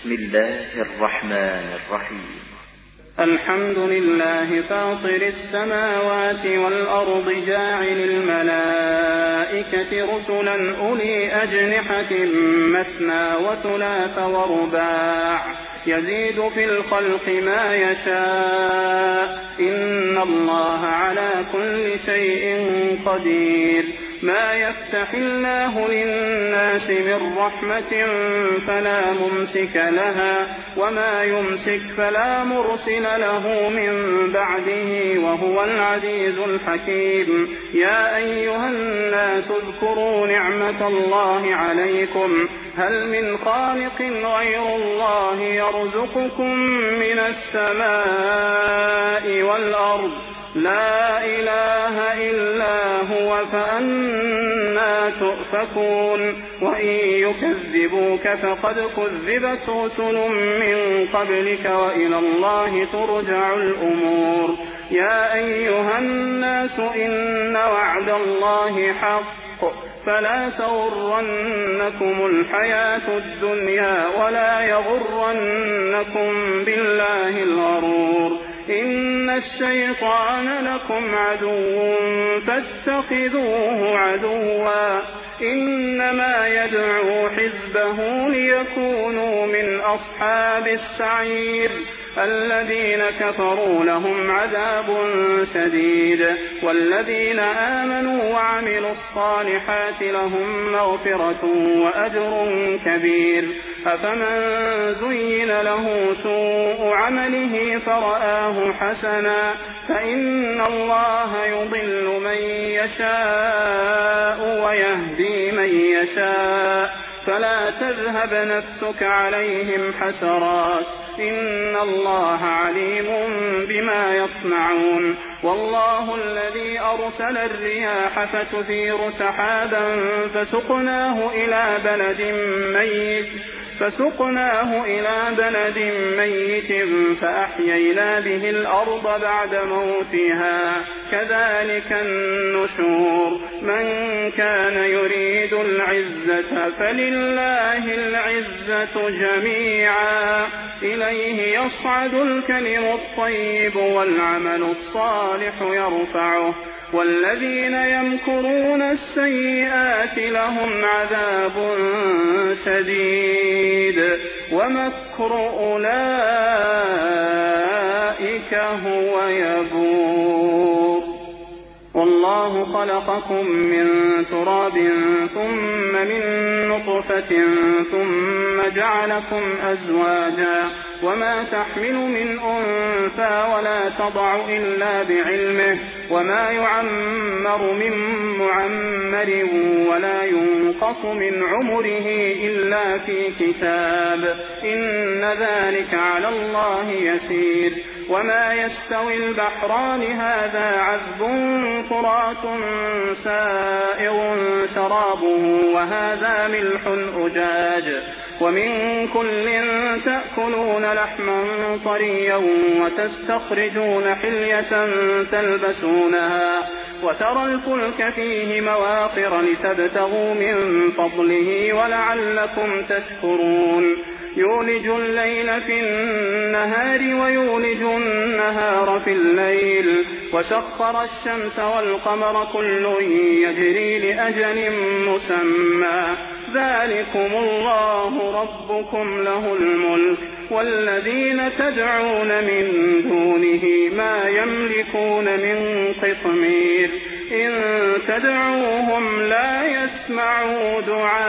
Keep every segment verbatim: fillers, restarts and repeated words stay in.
بسم الله الرحمن الرحيم. الحمد لله فاطر السماوات والأرض جاعل الملائكة رسلا أولي أجنحة مثنى وثلاث ورباع يزيد في الخلق ما يشاء إن الله على كل شيء قدير. ما يفتح الله للناس من رحمة فلا ممسك لها وما يمسك فلا مرسل له من بعده وهو العزيز الحكيم. يا أيها الناس اذكروا نعمة الله عليكم هل من خالق غير الله يرزقكم من السماء والأرض لا إله إلا هو فأنى تؤفكون. وإن يكذبوك فقد كذبت رسل من قبلك وإلى الله ترجع الأمور. يا أيها الناس إن وعد الله حق فلا تغرنكم الحياة الدنيا ولا يغرنكم بالله الغرور. إن الشيطان لكم عدو فاتخذوه عدوا إنما يدعو حزبه ليكونوا من أصحاب السعير. الذين كفروا لهم عذاب شديد والذين آمنوا وعملوا الصالحات لهم مغفرة وأجر كبير. أفمن زين له سوء عمله فرآه حسنا فإن الله يضل من يشاء ويهدي من يشاء فلا تذهب نفسك عليهم حسرات إن الله عليم بما يصنعون. والله الذي أرسل الرياح فتثير سحابا فسقناه إلى بلد ميت فسقناه إلى بلد ميت فأحيينا به الأرض بعد موتها كذلك النشور. من كان يريد العزة فلله العزة جميعا إليه يصعد الكلم الطيب والعمل الصالح يرفعه والذين يمكرون السيئات لهم عذاب شديد ومكر أولئك هو يبور. والله خلقكم من تراب ثم من نطفة ثم جعلكم أزواجا وما تحمل من أنثى ولا تضع إلا بعلمه وما يعمر من معمر ولا ينقص من عمره إلا في كتاب إن ذلك على الله يسير. وما يستوي البحران هذا عذب فرات سائغ شرابه وهذا ملح أجاج ومن كل تأكلون لحما طريا وتستخرجون حلية تلبسونها وترى الفلك فيه مواخر لتبتغوا من فضله ولعلكم تشكرون. يولج الليل في النهار ويولج النهار في الليل وسخر الشمس والقمر كل يجري لأجل مسمى ذلكم الله ربكم له الملك والذين تدعون من دونه ما يملكون من قطمير إن تدعوهم لا يسمعوا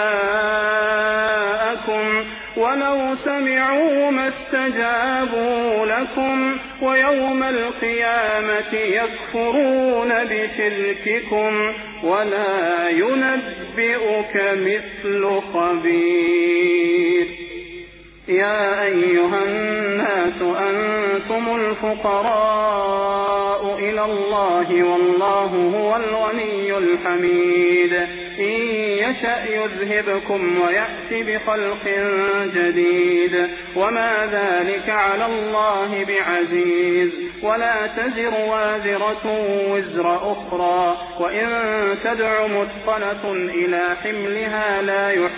دعاءكم ولو سمعوا ما استجابوا لكم ويوم القيامة يكفرون بشرككم ولا ينبئك مثل خبير. يا أيها الناس أنتم الفقراء إلى الله والله هو الغني الحميد. إن يشأ يذهبكم ويأتي بخلق جديد وما ذلك على الله بعزيز. ولا تزر وازرة وزر أخرى وإن تدع مثقلة إلى حملها لا يحمل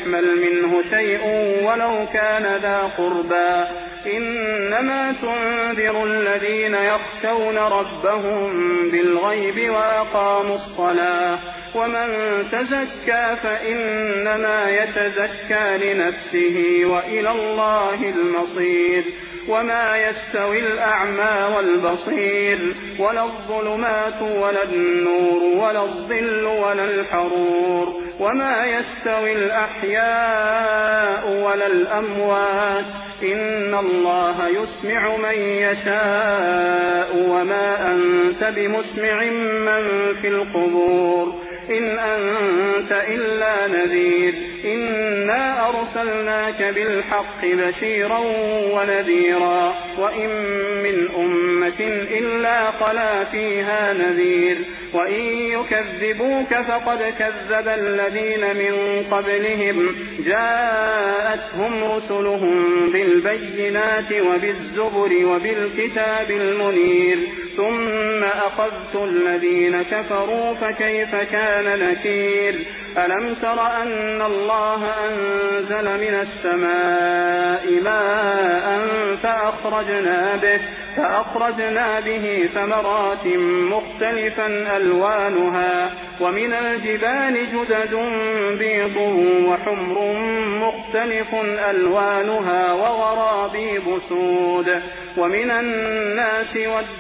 يحمل منه شيء ولو كان ذا قربى. إنما تنذر الذين يخشون ربهم بالغيب وأقاموا الصلاة، ومن تزكى فإنما يتزكى لنفسه وإلى الله المصير. وما يستوي الأعمى والبصير ولا الظلمات ولا النور ولا الظل ولا الحرور، وما يستوي الأحياء ولا الأموات، إن الله يسمع من يشاء وما أنت بمسمع من في القبور، إن أنت إلا نذير. إنا أرسلناك بالحق بشيرا ونذيرا، وإن من أمة إلا خلا فيها نذير، وإن يكذبوك فقد كذب الذين من قبلهم، جاءتهم رسلهم بالبينات وبالزبر وبالكتاب المنير، ثم أخذت الذين كفروا فكيف كان نكير. ألم تر أن الله أنزل من السماء ماء فأخرجنا به, فأخرجنا به ثمرات مختلفا ألوانها، ومن الجبال جدد بيض وحمر مختلف ألوانها وغرابيب سود، ومن الناس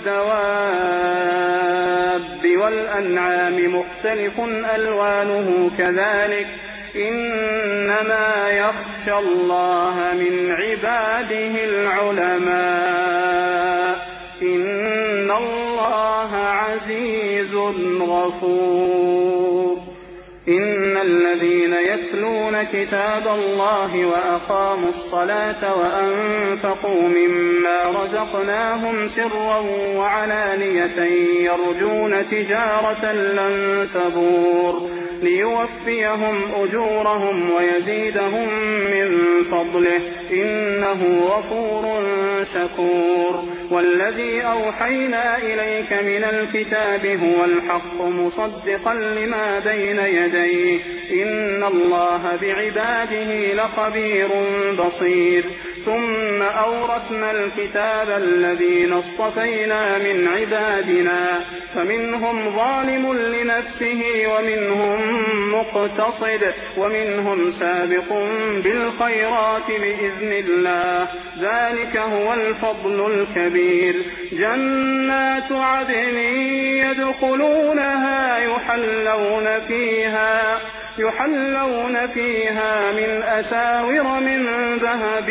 والدواب والأنعام مختلف ألوانه كذلك، إنما يخشى الله من عباده العلماء، إن الله عزيز غفور. إن الذين يتلون كتاب الله وأقاموا الصلاة وأنفقوا مما رزقناهم سرا وعلانية يرجون تجارة لن تبور ليوفيهم أجورهم ويزيدهم من فضله، إنه غفور شكور. والذي أوحينا إليك من الكتاب هو الحق مصدقا لما بين يديه، إن الله بعباده لخبير بصير. ثم أورثنا الكتاب الذين اصطفينا من عبادنا، فمنهم ظالم لنفسه ومنهم مقتصد ومنهم سابق بالخيرات بإذن الله، ذلك هو الفضل الكبير. جنات عدن يدخلونها يحلون فيها يحلون فيها من أساور من ذهب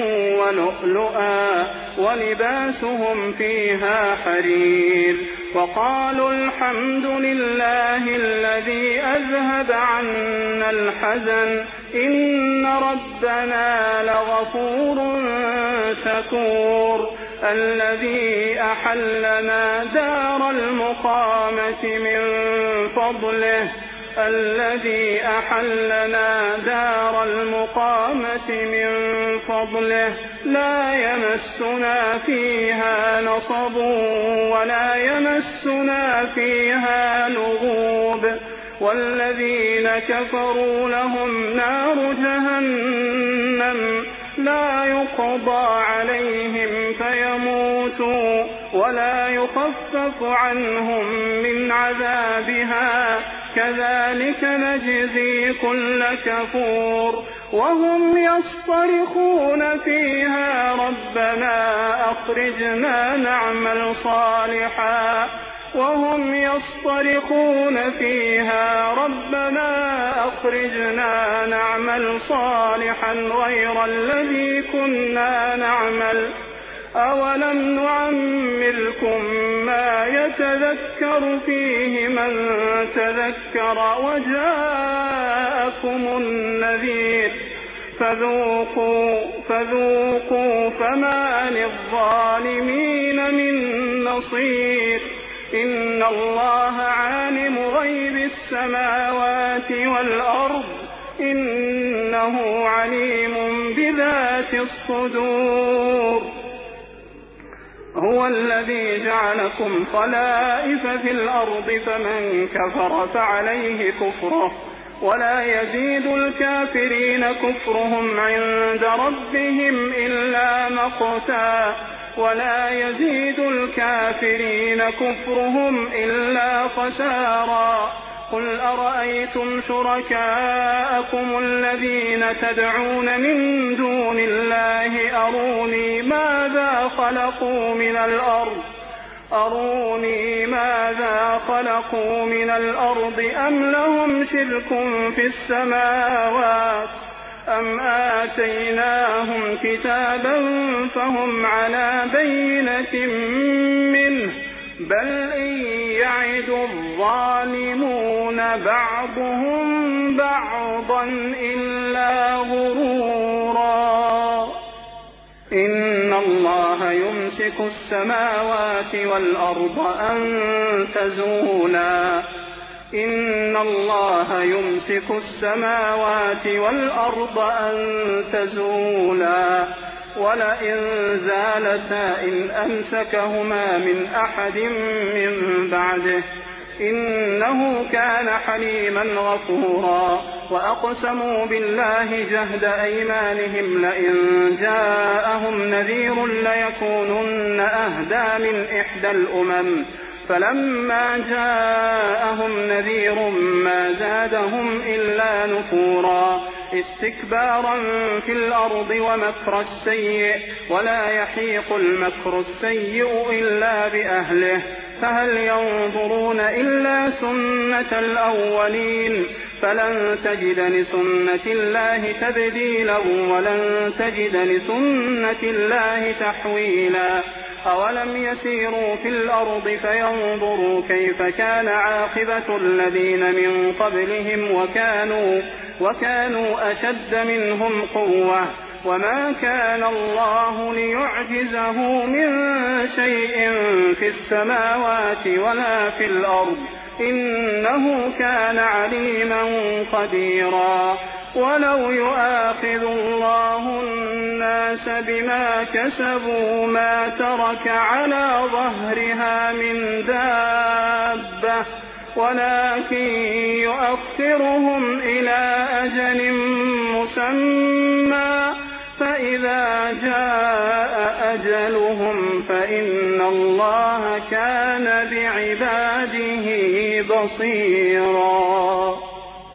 ولؤلؤا ولباسهم فيها حرير. وقالوا الحمد لله الذي أذهب عنا الحزن إن ربنا لغفور شكور. الذي أحلنا دار المقامة من فضله الذي أحلنا دار المقامة من فضله لا يمسنا فيها نصب ولا يمسنا فيها لغوب. والذين كفروا لهم نار جهنم لا يقضى عليهم فيموتوا ولا يخفف عنهم من عذابها، كذلك نجزي كل كفور. وهم يصطرخون فيها ربنا أخرجنا نعمل صالحا وهم يصطرخون فيها ربنا أخرجنا نعمل صالحا غير الذي كنا نعمل أولم نعمركم ما يتذكر فيه من تذكر وجاءكم النذير فذوقوا, فذوقوا فما للظالمين من نصير. إن الله عالم غيب السماوات والأرض إنه عليم بذات الصدور. هو الذي جعلكم خلائف في الأرض فمن كفر فعليه كفره ولا يزيد الكافرين كفرهم عند ربهم إلا مقتا ولا يزيد الكافرين كفرهم إلا خسارا قل أرأيتم شركاءكم الذين تدعون من دون الله أروني ماذا خلقوا من الأرض أروني ماذا خلقوا من الأرض أم لهم شرك في السماوات أم آتيناهم كتابا فهم على بينة منه بل إن يعد الظالمون بعضهم بعضا إلا غرورا إن الله يمسك السماوات والأرض أن تزولا إن الله يمسك السماوات والأرض أن تزولا ولئن زالتا إن أمسكهما من أحد من بعده إنه كان حليما غفورا وأقسموا بالله جهد أيمانهم لئن جاءهم نذير ليكونن أهدى من إحدى الأمم فلما جاءهم نذير ما زادهم إلا نفورا استكبارا في الأرض ومكر السيء ولا يحيق المكر السيء إلا بأهله فهل ينظرون إلا سنة الأولين فلن تجد لسنة الله تبديلا ولن تجد لسنة الله تحويلا أولم يسيروا في الأرض فينظروا كيف كان عاقبة الذين من قبلهم وكانوا, وكانوا أشد منهم قوة وما كان الله ليعجزه من شيء في السماوات ولا في الأرض إنه كان عليما قديرا ولو يؤاخذ الله الناس بما كسبوا ما ترك على ظهرها من دابة ولكن يؤخرهم إلى أجل مسمى فإذا جاء أجلهم فإن الله كان بعباده بصيرا.